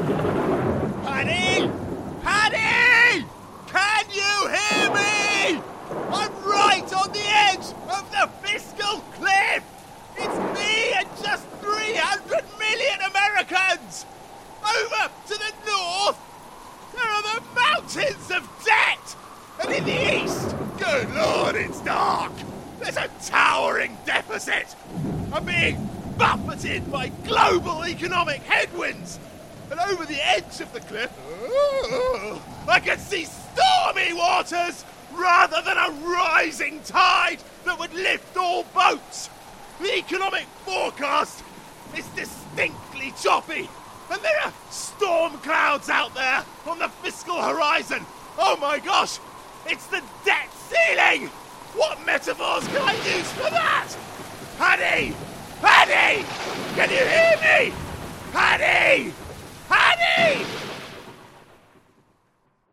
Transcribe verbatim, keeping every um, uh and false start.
Paddy! Paddy! Can you hear me? I'm right on the edge of the fiscal cliff! It's me and just three hundred million Americans! Over to the north, there are the mountains of debt! And in the east, good lord, it's dark! There's a towering deficit! I'm being buffeted by global economic headwinds! And over the edge of the cliff, oh, I can see stormy waters rather than a rising tide that would lift all boats. The economic forecast is distinctly choppy, and there are storm clouds out there on the fiscal horizon. Oh my gosh, it's the debt ceiling! What metaphors can I use for that? Paddy! Paddy! Can you hear me? Paddy!